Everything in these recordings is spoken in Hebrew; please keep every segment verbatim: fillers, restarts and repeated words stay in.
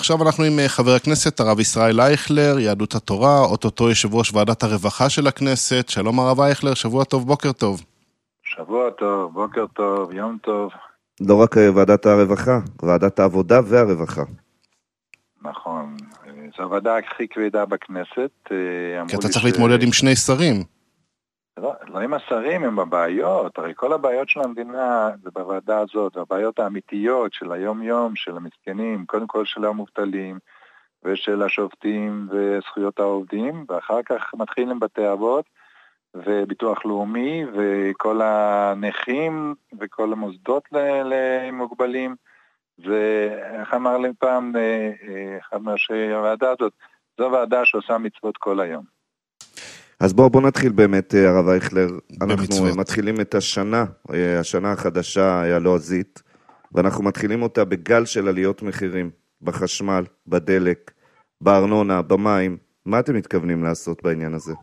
ועכשיו אנחנו עם חבר הכנסת הרב ישראל אייכלר, יהדות התורה, אוטוטו יושב ראש ועדת הרווחה של הכנסת. שלום הרב אייכלר, שבוע טוב, בוקר טוב. שבוע טוב, בוקר טוב, יום טוב. לא רק ועדת הרווחה, ועדת העבודה והרווחה. נכון, זו הוועדה הכי כבדה בכנסת. כי אתה צריך להתמודד עם שני שרים. לא, לא עם השרים, הם הבעיות. הרי כל הבעיות של המדינה זה בוועדה הזאת, והבעיות האמיתיות של היום-יום, של המסכנים, קודם כל של המובטלים, ושל השופטים וזכויות העובדים, ואחר כך מתחילים בתי אבות, וביטוח לאומי, וכל הנכים, וכל המוסדות למוגבלים, ואיך אמר לי פעם, אחד מהשי הוועדה הזאת, זו ועדה שעושה מצוות כל היום. אז בואו בוא נתחיל באמת, הרב אייכלר. אנחנו במצוות. מתחילים את השנה, השנה החדשה הלועזית, ואנחנו מתחילים אותה בגל של עליות מחירים, בחשמל, בדלק, בארנונה, במים. מה אתם מתכוונים לעשות בעניין הזה?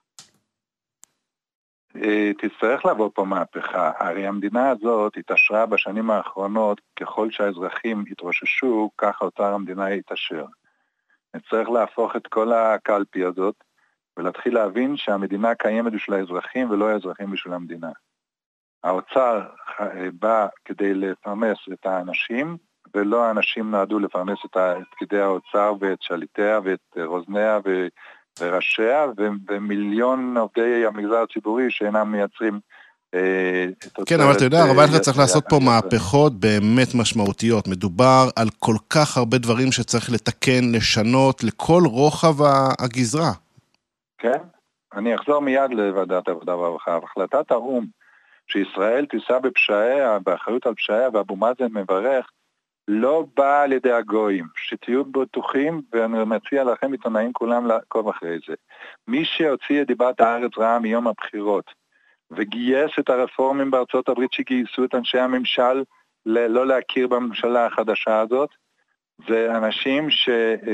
תצטרך לבוא פה מהפכה. הרי המדינה הזאת התעשרה בשנים האחרונות, ככל שהאזרחים התרוששו, ככה אוצר המדינה יתעשר. נצטרך להפוך את כל הקלפי הזאת, ולהתחיל להבין שהמדינה קיימת בשביל האזרחים ולא האזרחים בשביל המדינה. האוצר בא כדי לפרמס את האנשים, ולא האנשים נועדו לפרמס את פקידי האוצר ואת שליטיה ואת רוזניה וראשיה, ומיליון עובדי המגזר הציבורי שאינם מייצרים את כן, אבל אתה יודע, הרב אייכלר צריך לעשות פה מהפכות באמת משמעותיות. מדובר על כל כך הרבה דברים שצריך לתקן, לשנות, לכל רוחב הגזרה. כן, אני אחזור מיד לוועדת העבודה והרווחה. החלטת האו"ם שישראל תישא בפשעיה, באחריות על פשעיה, ואבו מאזן מברך, לא באה על ידי הגויים. שתהיו בטוחים, ואני מציע לכם עיתונאים כולם לעקוב אחרי זה. מי שהוציא את דיבת הארץ רעה מיום הבחירות, וגייס את הרפורמים בארצות הברית שגייסו את אנשי הממשל לא להכיר בממשלה החדשה הזאת, זה אנשים ש...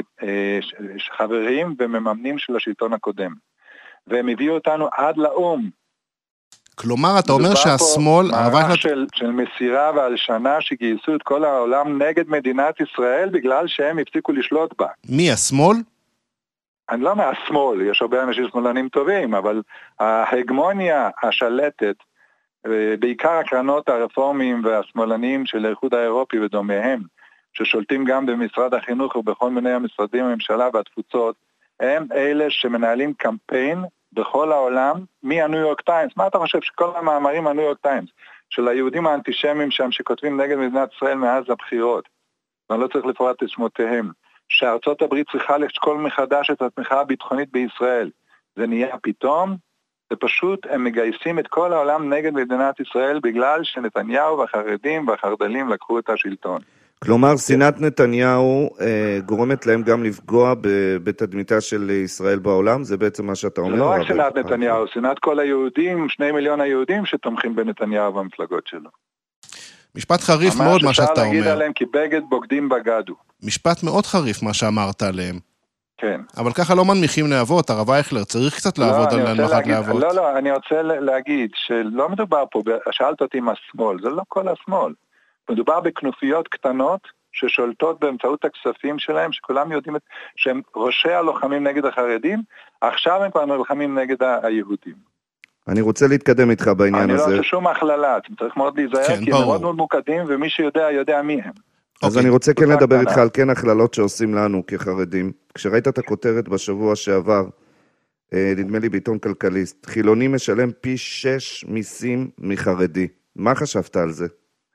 שחברים ומממנים של השלטון הקודם. והם הביאו אותנו עד לאום. כלומר, אתה אומר שהשמאל... מערך של, של מסירה והלשנה שגייסו את כל העולם נגד מדינת ישראל, בגלל שהם הפסיקו לשלוט בה. מי, השמאל? אני לא מהשמאל, יש הרבה אנשים שמאלנים טובים, אבל ההגמוניה השלטת, בעיקר הקרנות הרפורמיים והשמאלנים של האיחוד האירופי ודומיהם, ששולטים גם במשרד החינוך ובכל מיני המשרדים הממשלה והתפוצות, הם אלה שמנהלים קמפיין בכל העולם, מהניו יורק טיימס. מה אתה חושב שכל המאמרים הניו יורק טיימס, של היהודים האנטישמיים שם שכותבים נגד מדינת ישראל מאז הבחירות, ואני לא צריך לפרט את שמותיהם, שארצות הברית צריכה לשקול מחדש את התמיכה הביטחונית בישראל. זה נהיה פתאום, זה פשוט, הם מגייסים את כל העולם נגד מדינת ישראל, בגלל שנתניהו והחרדים והחרדלים לקחו את השלטון. כלומר, שנאת נתניהו אה, גורמת להם גם לפגוע בתדמיתה של ישראל בעולם? זה בעצם מה שאתה אומר? זה לא רק שנאת נתניהו, שנאת כל היהודים, שני מיליון היהודים שתומכים בנתניהו במפלגות שלו. משפט חריף מאוד מה שאתה אומר. אפשר להגיד עליהם כי בגד בוגדים בגדו. משפט מאוד חריף מה שאמרת עליהם. כן. אבל ככה לא מנמיכים להבות, הרב אייכלר, צריך קצת לעבוד על להנמכת להבות. לא, לא, אני רוצה להגיד שלא מדובר פה, שאלת אותי עם השמאל, זה לא כל השמאל. מדובר בכנופיות קטנות ששולטות באמצעות הכספים שלהם, שכולם יודעים שהם ראשי הלוחמים נגד החרדים, עכשיו הם כבר נלחמים נגד היהודים. אני רוצה להתקדם איתך בעניין הזה. אני לא רוצה שום הכללה, אתה צריך מאוד להיזהר, כי הם מאוד מאוד מוקדים, ומי שיודע יודע מי הם. אז אני רוצה כן לדבר איתך על כן הכללות שעושים לנו כחרדים. כשראית את הכותרת בשבוע שעבר, נדמה לי בעיתון כלכליסט, חילוני משלם פי שש מיסים מחרדי. מה חשבת על זה?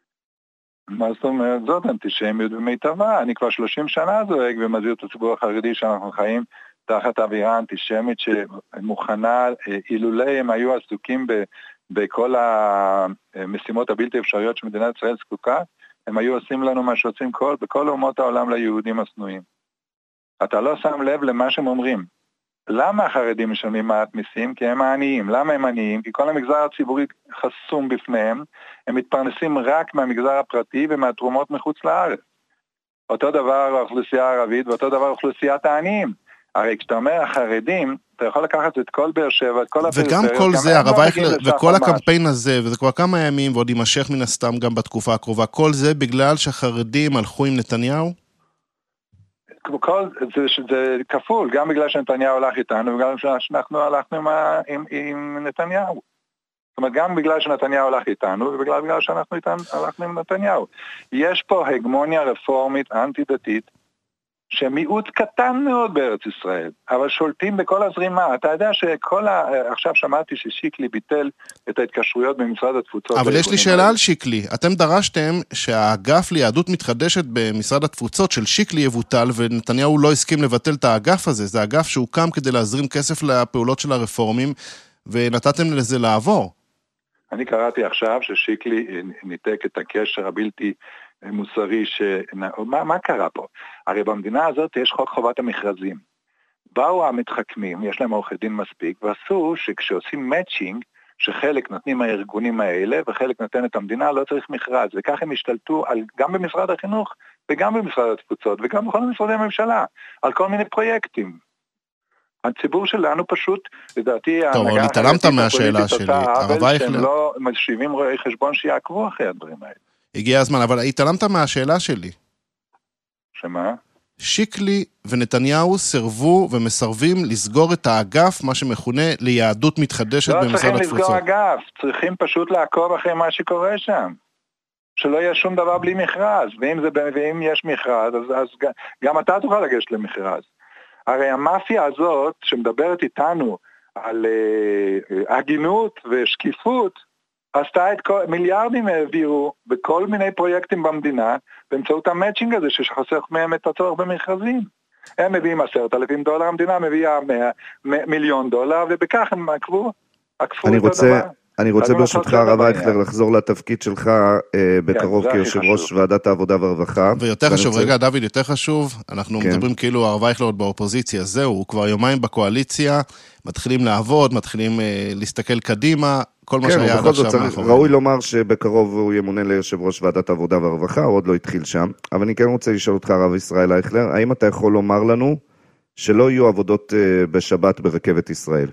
מה זאת אומרת? זאת אנטישמיות במיטבה. אני כבר שלושים שנה זועק ומזהיר את הציבור החרדי שאנחנו חיים תחת אווירה אנטישמית שמוכנה, אילולי הם היו עסוקים בכל המשימות הבלתי אפשריות שמדינת ישראל זקוקה, הם היו עושים לנו מה שעושים כל, בכל אומות העולם ליהודים הסנויים. אתה לא שם לב למה שהם אומרים. למה החרדים משלמים מעט מיסים? כי הם העניים. למה הם עניים? כי כל המגזר הציבורי חסום בפניהם, הם מתפרנסים רק מהמגזר הפרטי ומהתרומות מחוץ לארץ. אותו דבר האוכלוסייה הערבית ואותו דבר אוכלוסיית העניים. הרי כשאתה אומר החרדים, אתה יכול לקחת את כל באר שבע, את כל הפריפריות. וגם כל זה, הרב אייכלר, וכל הקמפיין הזה, וזה כבר כמה ימים, ועוד יימשך מן הסתם גם בתקופה הקרובה, כל זה בגלל שהחרדים הלכו עם נתניהו? כל, זה, זה כפול, גם בגלל שנתניהו הלך איתנו, וגם בגלל שאנחנו הלכנו עם, עם, עם נתניהו. זאת אומרת, גם בגלל שנתניהו הלך איתנו, ובגלל בגלל שאנחנו איתנו, הלכנו עם נתניהו. יש פה הגמוניה רפורמית אנטי-דתית, שמיעוט קטן מאוד בארץ ישראל, אבל שולטים בכל הזרימה. אתה יודע שכל ה... עכשיו שמעתי ששיקלי ביטל את ההתקשרויות במשרד התפוצות. אבל יש לי שאלה על שיקלי. אתם דרשתם שהאגף ליהדות מתחדשת במשרד התפוצות של שיקלי יבוטל, ונתניהו לא הסכים לבטל את האגף הזה. זה אגף שהוקם כדי להזרים כסף לפעולות של הרפורמים, ונתתם לזה לעבור. אני קראתי עכשיו ששיקלי ניתק את הקשר הבלתי מוסרי, ש... מה, מה קרה פה? הרי במדינה הזאת יש חוק חובת המכרזים. באו המתחכמים, יש להם עורכי דין מספיק, ועשו שכשעושים מאצ'ינג, שחלק נותנים הארגונים האלה, וחלק נותנת המדינה, לא צריך מכרז, וכך הם השתלטו על, גם במשרד החינוך, וגם במשרד התפוצות, וגם בכל משרדי הממשלה, על כל מיני פרויקטים. הציבור שלנו פשוט, לדעתי, טוב, אבל התעלמת מהשאלה שלי. הרב אייכלר, שהם לא משיבים רואי חשבון שיעקבו אחרי הדברים האלה. הגיע הזמן, אבל התעלמת מהשאלה שלי. שמה? שיקלי ונתניהו סרבו ומסרבים לסגור את האגף, מה שמכונה ליהדות מתחדשת במשרד התפוצות. לא צריכים לסגור אגף, צריכים פשוט לעקוב אחרי מה שקורה שם. שלא יהיה שום דבר בלי מכרז, ואם, זה, ואם יש מכרז, אז, אז גם אתה תוכל לגשת למכרז. הרי המאפיה הזאת, שמדברת איתנו על uh, הגינות ושקיפות, עשתה את כל, מיליארדים העבירו בכל מיני פרויקטים במדינה, באמצעות המאצ'ינג הזה שחוסך מהם את הצורך במכרזים. הם מביאים עשרת אלפים דולר, המדינה מביאה מיליון דולר, ובכך הם עקבו, עקפו את רוצה, הדבר. אני רוצה ברשותך, הרב אייכלר, לחזור לתפקיד שלך אה, בקרוב כן, כיושב ראש ועדת העבודה והרווחה. ויותר חשוב, רוצה... רגע, דוד, יותר חשוב, אנחנו כן. מדברים כאילו הרב אייכלר עוד באופוזיציה, זהו, הוא כבר יומיים בקואליציה, מתחילים לעבוד, מתחילים אה, להסתכל קדימה, כל מה כן, שהיה עד עכשיו מאחורי. ראוי לומר שבקרוב הוא ימונה ליושב ראש ועדת העבודה והרווחה, הוא עוד לא התחיל שם, אבל אני כן רוצה לשאול אותך, הרב ישראל אייכלר, האם אתה יכול לומר לנו שלא יהיו עבודות אה, בשבת ברכבת ישראל?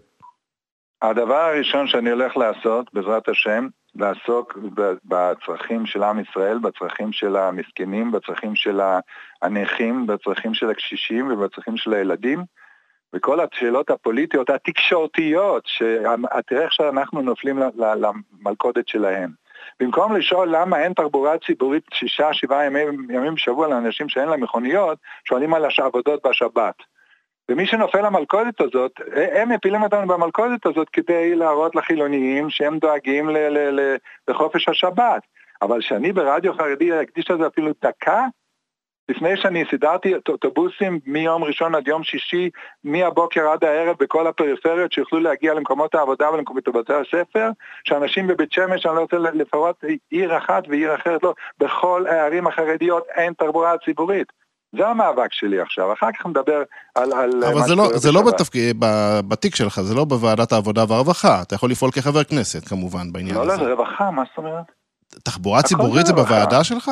הדבר הראשון שאני הולך לעשות, בעזרת השם, לעסוק בצרכים של עם ישראל, בצרכים של המסכנים, בצרכים של הנכים, בצרכים של הקשישים ובצרכים של הילדים, וכל השאלות הפוליטיות, התקשורתיות, שתראה איך שאנחנו נופלים למלכודת שלהם. במקום לשאול למה אין תחבורה ציבורית שישה, שבעה ימים, ימים בשבוע לאנשים שאין להם מכוניות, שואלים על העבודות בשבת. ומי שנופל למלכודת הזאת, הם מפילים אותנו במלכודת הזאת כדי להראות לחילוניים שהם דואגים ל- ל- ל- לחופש השבת. אבל שאני ברדיו חרדי אקדיש לזה אפילו דקה, לפני שאני סידרתי אוטובוסים מיום ראשון עד יום שישי, מהבוקר עד הערב בכל הפריפריות שיוכלו להגיע למקומות העבודה ולמקומות בתי הספר, שאנשים בבית שמש, אני לא רוצה לפרוט עיר אחת ועיר אחרת, לא, בכל הערים החרדיות אין תחבורה ציבורית. זה המאבק שלי עכשיו, אחר כך נדבר על... על אבל זה לא, זה לא בתפקיד, בתיק שלך, זה לא בוועדת העבודה והרווחה, אתה יכול לפעול כחבר כנסת כמובן בעניין לא, הזה. לא, זה רווחה, מה זאת אומרת? תחבורה ציבורית זה בוועדה שלך?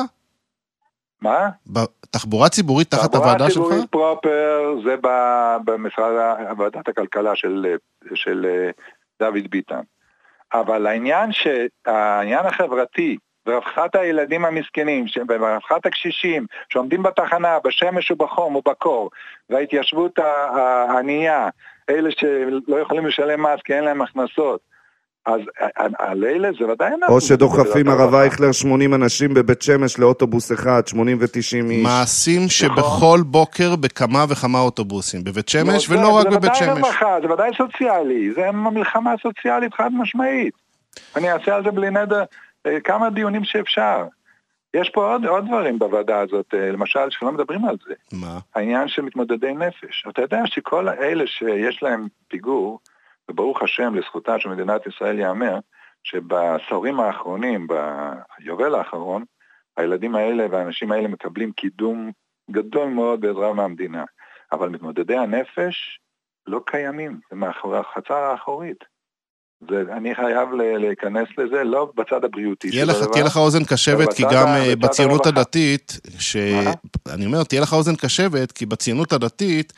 מה? תחבורה ציבורית תחת הוועדה שלך? תחבורה ציבורית פרופר זה במשרד ועדת הכלכלה של, של דוד ביטן. אבל העניין שהעניין החברתי, ורווחת הילדים המסכנים, ורווחת הקשישים, שעומדים בתחנה, בשמש ובחום ובקור, וההתיישבות הענייה, אלה שלא יכולים לשלם מס כי אין להם הכנסות, אז על אלה זה ודאי... או שדוחפים הרב אייכלר שמונים אנשים בבית שמש לאוטובוס אחד, שמונים ותשעים איש. מעשים שבכל בוקר בכמה וכמה אוטובוסים, בבית שמש ולא רק בבית שמש. זה ודאי רווחה, זה ודאי סוציאלי, זה מלחמה סוציאלית חד משמעית. אני אעשה על זה בלי נדר... כמה דיונים שאפשר. יש פה עוד, עוד דברים בוועדה הזאת, למשל, שלא מדברים על זה. מה? העניין של מתמודדי נפש. אתה יודע שכל האלה שיש להם פיגור, וברוך השם לזכותה של מדינת ישראל יאמר, שבעשורים האחרונים, ביובל האחרון, הילדים האלה והאנשים האלה מקבלים קידום גדול מאוד בעזרה מהמדינה. אבל מתמודדי הנפש לא קיימים, זה מאחורי החצר האחורית. אני חייב להיכנס לזה, לא בצד הבריאותי. תהיה לך אוזן קשבת, כי גם בציונות הדתית, אני אומר, תהיה לך אוזן קשבת, כי בציונות הדתית,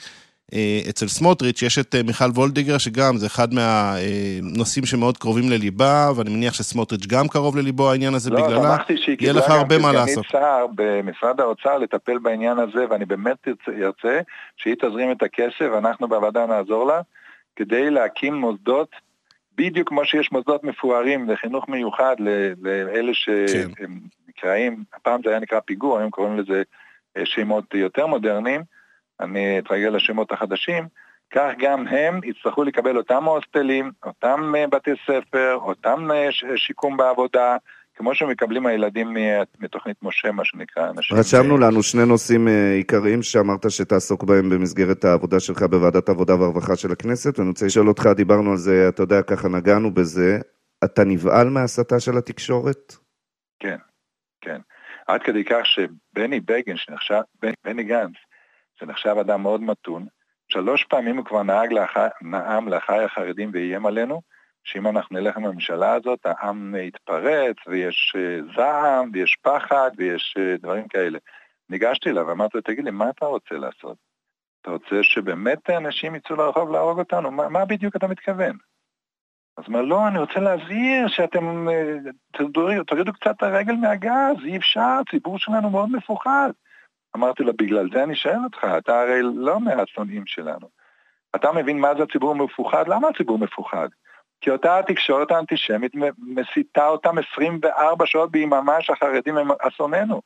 אצל סמוטריץ' יש את מיכל וולדיגר, שגם זה אחד מהנושאים שמאוד קרובים לליבה, ואני מניח שסמוטריץ' גם קרוב לליבו העניין הזה בגללה. לא, שמחתי שהיא קיבלה גם כסגנית שר במשרד האוצר לטפל בעניין הזה, ואני באמת ארצה שהיא תזרים את הכסף, ואנחנו בוועדה נעזור לה, כדי להקים מוסדות, בדיוק כמו שיש מוסדות מפוארים לחינוך מיוחד לאלה שהם נקראים, הפעם זה היה נקרא פיגור, היום קוראים לזה שמות יותר מודרניים, אני אתרגל לשמות החדשים, כך גם הם יצטרכו לקבל אותם הוסטלים, אותם בתי ספר, אותם שיקום בעבודה, כמו שמקבלים הילדים מתוכנית משה, מה שנקרא. רשמנו לנו שני נושאים עיקריים שאמרת שתעסוק בהם במסגרת העבודה שלך בוועדת העבודה והרווחה של הכנסת, ואני רוצה לשאול אותך, דיברנו על זה, אתה יודע, ככה נגענו בזה, אתה נבעל מהסתה של התקשורת? כן, כן. עד כדי כך שבני בגין, שנחשב, בני גנץ, שנחשב אדם מאוד מתון, שלוש פעמים הוא כבר נהג לאחי, נעם לאחי החרדים ואיים עלינו, שאם אנחנו נלך עם הממשלה הזאת, העם יתפרץ, ויש זעם, ויש פחד, ויש דברים כאלה. ניגשתי לה ואמרתי לו, תגיד לי, מה אתה רוצה לעשות? אתה רוצה שבאמת אנשים יצאו לרחוב להרוג אותנו? מה, מה בדיוק אתה מתכוון? אז אומר, לא, אני רוצה להזהיר שאתם תורידו, תורידו קצת את הרגל מהגז, אי אפשר, הציבור שלנו מאוד מפוחד. אמרתי לו, בגלל זה אני שואל אותך, אתה הרי לא מהשונאים שלנו. אתה מבין מה זה הציבור מפוחד? למה הציבור מפוחד? כי אותה התקשורת האנטישמית מסיתה אותם עשרים וארבע שעות ביממה שהחרדים הם אסוננו.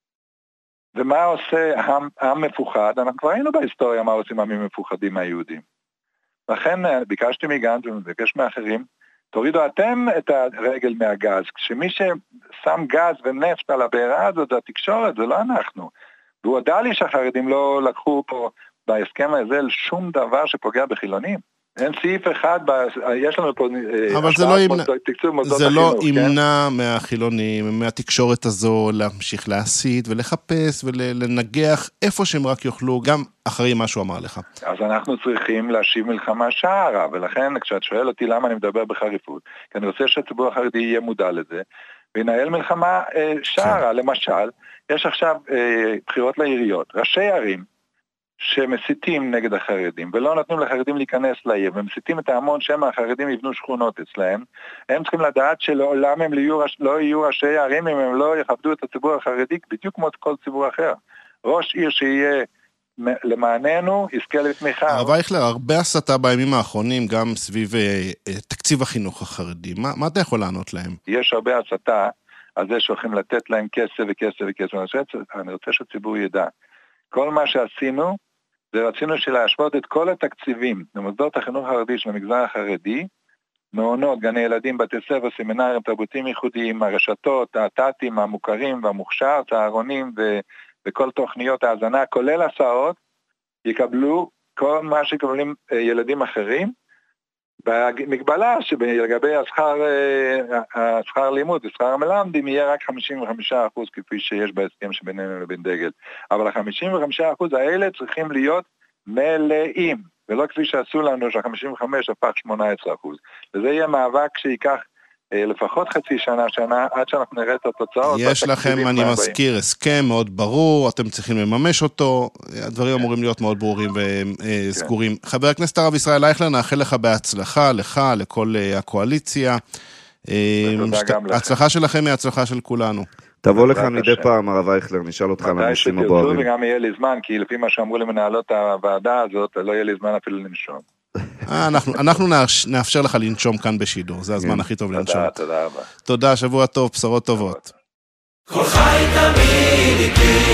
ומה עושה העם, העם מפוחד? אנחנו כבר היינו בהיסטוריה מה עושים עמים מפוחדים מהיהודים. לכן ביקשתי מגנץ ומבקש מאחרים, תורידו אתם את הרגל מהגז, כשמי ששם גז ונפט על הבעירה הזאת זה התקשורת, זה לא אנחנו. והוא הודע לי שהחרדים לא לקחו פה בהסכם הזה שום דבר שפוגע בחילונים. אין סעיף אחד, יש לנו פה אבל זה לא ימנע, זה לא ימנע מהחילונים, מהתקשורת הזו להמשיך להסית ולחפש ולנגח איפה שהם רק יוכלו, גם אחרי מה שהוא אמר לך. אז אנחנו צריכים להשיב מלחמה שערה, ולכן כשאת שואל אותי למה אני מדבר בחריפות, כי אני רוצה שהציבור החרדי יהיה מודע לזה, וינהל מלחמה שערה, למשל, יש עכשיו בחירות לעיריות, ראשי ערים, שמסיתים נגד החרדים, ולא נתנו לחרדים להיכנס לעיר, ומסיתים את ההמון שמה החרדים יבנו שכונות אצלהם, הם צריכים לדעת שלעולם הם לא יהיו ראשי ערים, אם הם לא יכבדו את הציבור החרדי, בדיוק כמו כל ציבור אחר. ראש עיר שיהיה למעננו, יזכה לתמיכה. הרב אייכלר, הרבה הסתה בימים האחרונים, גם סביב תקציב החינוך החרדי. מה, מה אתה יכול לענות להם? יש הרבה הסתה על זה שהולכים לתת להם כסף וכסף וכסף. אני רוצה שהציבור ידע. כל מה שעשינו, זה רצינו להשוות את כל התקציבים למוסדות החינוך החרדי של המגזר החרדי, מעונות, גני ילדים, בתי ספר, סמינרים, תרבותיים ייחודיים, הרשתות, התתים, המוכרים והמוכשר, צהרונים ו... וכל תוכניות ההזנה, כולל הסעות, יקבלו כל מה שקבלים ילדים אחרים, במגבלה שלגבי השכר, השכר לימוד ושכר המלמדים יהיה רק חמישים וחמישה אחוז כפי שיש בהסכם שבינינו לבין דגל. אבל ה-חמישים וחמישה אחוז האלה צריכים להיות מלאים, ולא כפי שעשו לנו שה-חמישים וחמש הפך שמונה עשרה אחוז. וזה יהיה מאבק שייקח לפחות חצי שנה, שנה, עד שאנחנו נראה את התוצאות. יש לכם, אני מזכיר, הסכם מאוד ברור, אתם צריכים לממש אותו, הדברים אמורים להיות מאוד ברורים וסגורים. חבר הכנסת הרב ישראל אייכלר, נאחל לך בהצלחה, לך, לכל הקואליציה. ההצלחה שלכם היא ההצלחה של כולנו. תבוא לך מדי פעם, הרב אייכלר, נשאל אותך על הנושאים הבוערים. וגם יהיה לי זמן, כי לפי מה שאמרו למנהלות הוועדה הזאת, לא יהיה לי זמן אפילו לנשום. אנחנו, אנחנו נאפשר לך לנשום כאן בשידור, זה הזמן הכי טוב לנשום. תודה, תודה רבה. תודה, שבוע טוב, בשורות טובות. כל חי תמיד איתי